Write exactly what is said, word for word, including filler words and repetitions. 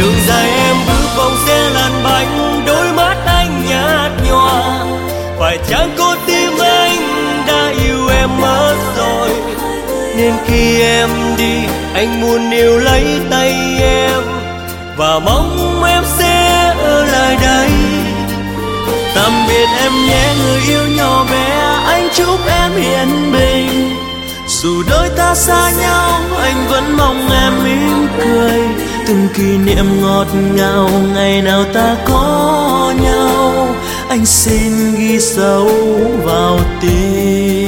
đường dài em bước vòng xe lăn bánh, đôi mắt anh nhạt nhòa. Phải chăng con tim anh đã yêu em mất rồi, nên khi em đi anh muốn níu lấy tay em và mong em sẽ ở lại đây. Tạm biệt em nhé người yêu nhỏ bé, anh chúc em yên bình. Dù đôi ta xa nhau anh vẫn mong em mỉm cười, từng kỷ niệm ngọt ngào ngày nào ta có nhau anh xin ghi dấu vào tim.